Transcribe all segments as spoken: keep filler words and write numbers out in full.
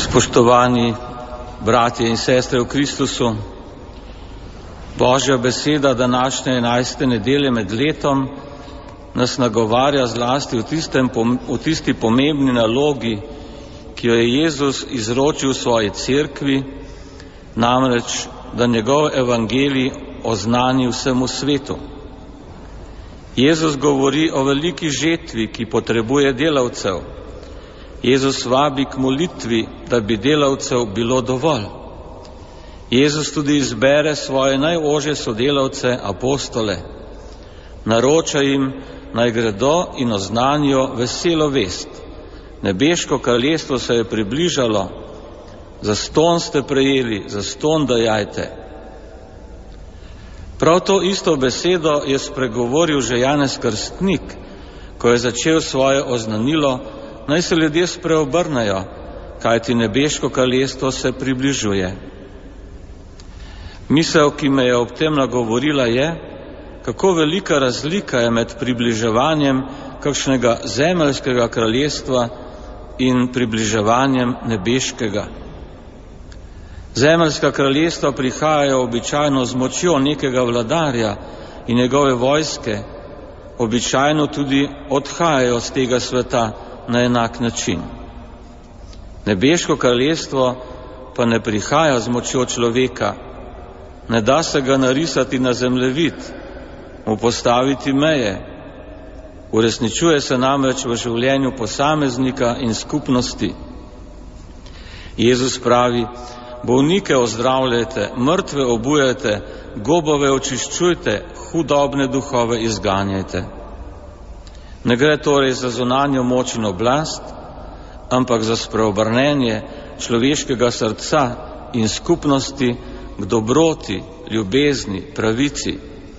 Spoštovani bratje in sestre v Kristusu, Božja beseda današnje enajste nedelje med letom nas nagovarja zlasti v, tistem, v tisti pomembni nalogi, ki jo je Jezus izročil svoji cerkvi, namreč, da njegov evangelij oznani vsemu svetu. Jezus govori o veliki žetvi, ki potrebuje delavcev. Jezus vabi k molitvi, da bi delavcev bilo dovolj. Jezus tudi izbere svoje najožje sodelavce, apostole. Naroča jim, naj gredo in oznanijo veselo vest. Nebeško kraljestvo se je približalo, zastonj ste prejeli, zastonj dajajte. Prav to isto besedo je spregovoril že Janez Krstnik, ko je začel svoje oznanilo, naj se ljudje spreobrnejo, kajti nebeško kraljestvo se približuje. Misel, ki me je ob tem nagovorila, je, kako velika razlika je med približevanjem kakšnega zemeljskega kraljestva in približevanjem nebeškega. Zemeljska kraljestva prihajajo običajno z močjo nekega vladarja in njegove vojske, običajno tudi odhajajo z tega sveta na enak način. Nebeško kraljestvo pa ne prihaja z močjo človeka, ne da se ga narisati na zemljevid, mu postaviti meje. Uresničuje se namreč v življenju posameznika in skupnosti. Jezus pravi, bolnike ozdravljajte, mrtve obujajte, gobove očiščujte, hudobne duhove izganjajte. Ne gre torej za zunanjo moč in oblast, ampak za spreobrnenje človeškega srca in skupnosti k dobroti, ljubezni, pravici.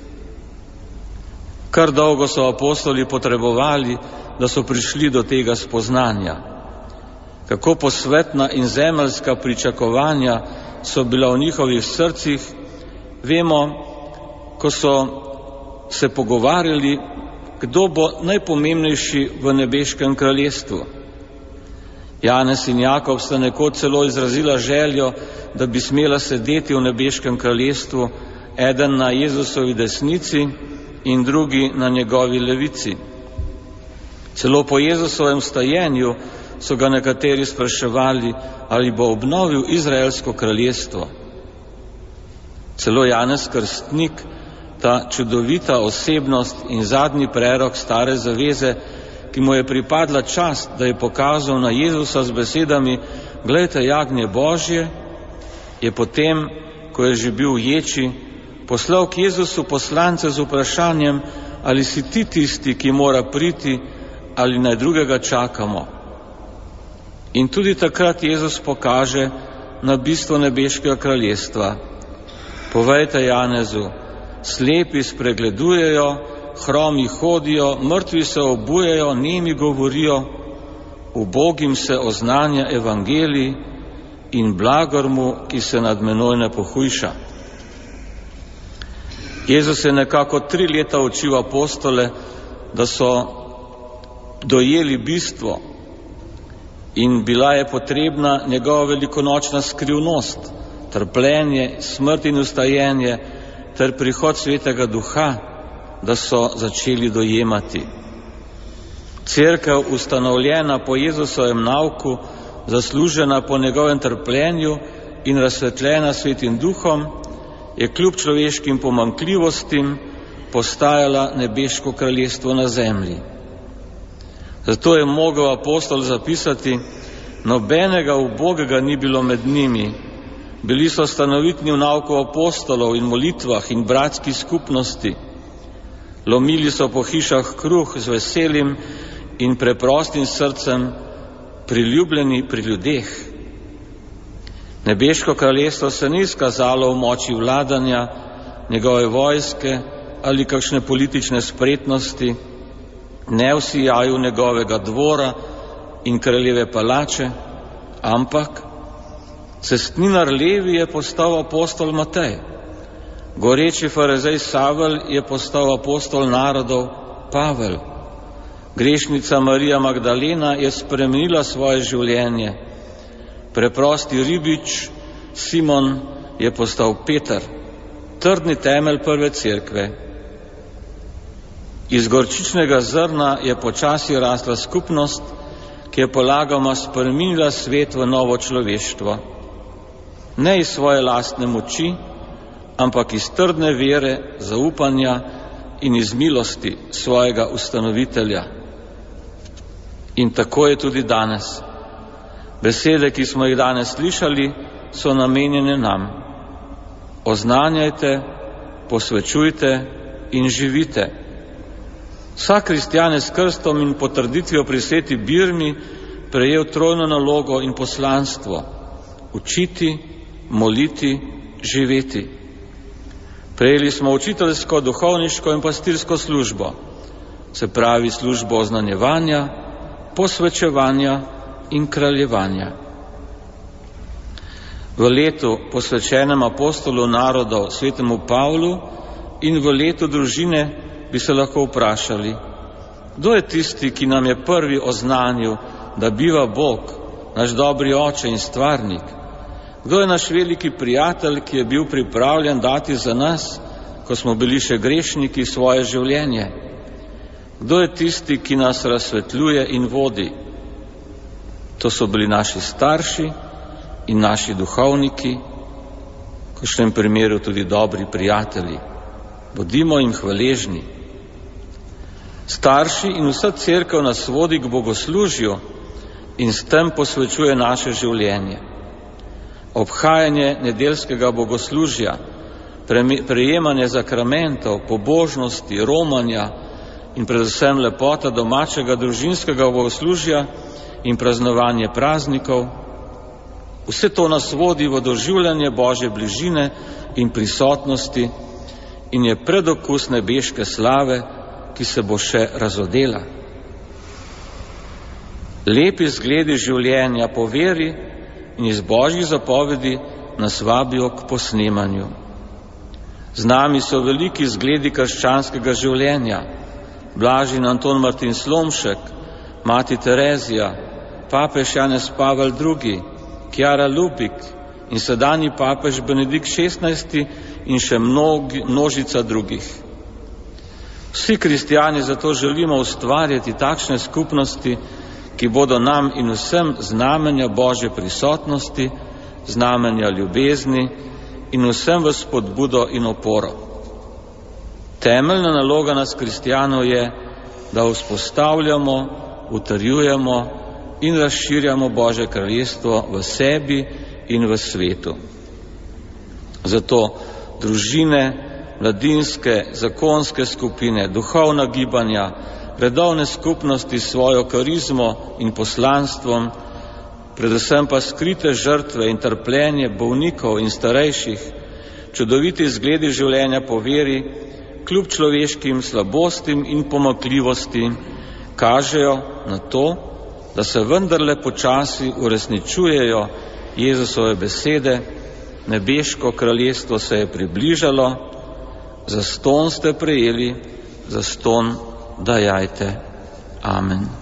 Kar dolgo so apostoli potrebovali, da so prišli do tega spoznanja. Kako posvetna in zemeljska pričakovanja so bila v njihovih srcih, vemo, ko so se pogovarjali, kdo bo najpomembnejši v nebeškem kraljestvu. Janez in Jakob sta nekoč celo izrazila željo, da bi smela sedeti v nebeškem kraljestvu, eden na Jezusovi desnici in drugi na njegovi levici. Celo po Jezusovem stajenju so ga nekateri spraševali, ali bo obnovil izraelsko kraljestvo. Celo Janez Krstnik, ta čudovita osebnost in zadnji prerok stare zaveze, ki mu je pripadla čast, da je pokazal na Jezusa z besedami, glejte jagnje Božje, je potem, ko je že bil v ječi, poslal k Jezusu poslance z vprašanjem, ali si ti tisti, ki mora priti, ali naj drugega čakamo. In tudi takrat Jezus pokaže na bistvo nebeškega kraljestva. Povejte Janezu, slepi spregledujejo, hromi hodijo, mrtvi se obujajo, nemi govorijo, ubogim se oznanja evangelij in blagor mu, ki se nad menoj ne pohujša. Jezus je nekako tri leta učil apostole, da so dojeli bistvo in bila je potrebna njegova velikonočna skrivnost, trpljenje, smrt in ustajenje ter prihod Svetega Duha, da so začeli dojemati. Cerkev, ustanovljena po Jezusovem nauku, zaslužena po njegovem trpljenju in razsvetljena Svetim Duhom, je kljub človeškim pomanjkljivostim postajala nebeško kraljestvo na zemlji. Zato je mogel apostol zapisati, nobenega ubogega ni bilo med njimi, bili so stanovitni v nauku apostolov in molitvah in bratski skupnosti, lomili so po hišah kruh z veselim in preprostim srcem, priljubljeni pri ljudeh. Nebeško kraljestvo se ni izkazalo v moči vladanja, njegove vojske ali kakšne politične spretnosti, ne v sijaju njegovega dvora in kraljeve palače, ampak cestninar Levi je postal apostol Matej, goreči farizej Savel je postal apostol narodov Pavel, grešnica Marija Magdalena je spremenila svoje življenje, Preprosti ribič Simon je postal Peter, trdni temelj prve cerkve. Iz gorčičnega zrna je počasi rasla skupnost, ki je polagoma spremenila svet v novo človeštvo. Ne iz svoje lastne moči, ampak iz trdne vere, zaupanja in iz milosti svojega ustanovitelja. In tako je tudi danes. Besede, ki smo jih danes slišali, so namenjene nam. Oznanjajte, posvečujte in živite. Vsak kristjan je s krstom in potrditvijo pri sveti Birmi prejel trojno nalogo in poslanstvo: učiti, moliti, živeti. Prejeli smo učiteljsko, duhovniško in pastirsko službo, se pravi službo oznanjevanja, posvečevanja in kraljevanja. V letu posvečenem apostolu narodov svetemu Pavlu in v letu družine bi se lahko vprašali, kdo je tisti, ki nam je prvi oznanil, da biva Bog, naš dobri oče in stvarnik? Kdo je naš veliki prijatelj, ki je bil pripravljen dati za nas, ko smo bili še grešniki, svoje življenje? Kdo je tisti, ki nas razsvetljuje in vodi? To so bili naši starši in naši duhovniki, v kakšnem primeru tudi dobri prijatelji. Bodimo jim hvaležni. Starši in vsa cerkev nas vodi k bogoslužju in s tem posvečuje naše življenje. Obhajanje nedeljskega bogoslužja, prejemanje zakramentov, pobožnosti, romanja in predvsem lepota domačega družinskega bogoslužja in praznovanje praznikov, vse to nas vodi v doživljanje Božje bližine in prisotnosti in je predokus nebeške slave, ki se bo še razodela. Lepi zgledi življenja po veri in iz Božjih zapovedi nas vabijo k posnemanju. Z nami so veliki zgledi krščanskega življenja: Blažin Anton Martin Slomšek, mati Terezija, papež Janez Pavel drugi, Kjara Lubik in sedanji papež Benedikt šestnajsti in še mnogi, množica drugih. Vsi kristijani zato želimo ustvarjati takšne skupnosti, ki bodo nam in vsem znamenja Božje prisotnosti, znamenja ljubezni in vsem v spodbudo in oporo. Temeljna naloga nas kristijanov je, da vzpostavljamo, utrjujemo in razširjamo Božje kraljestvo v sebi in v svetu. Zato družine, mladinske, zakonske skupine, duhovna gibanja, redovne skupnosti s svojo karizmo in poslanstvom, predvsem pa skrite žrtve in trpljenje bolnikov in starejših, čudoviti zgledi življenja po veri, kljub človeškim slabostim in pomakljivostim, kažejo na to, da se vendarle počasi uresničujejo Jezusove besede: nebeško kraljestvo se je približalo, zastonj ste prejeli, zastonj dajajte. Amen.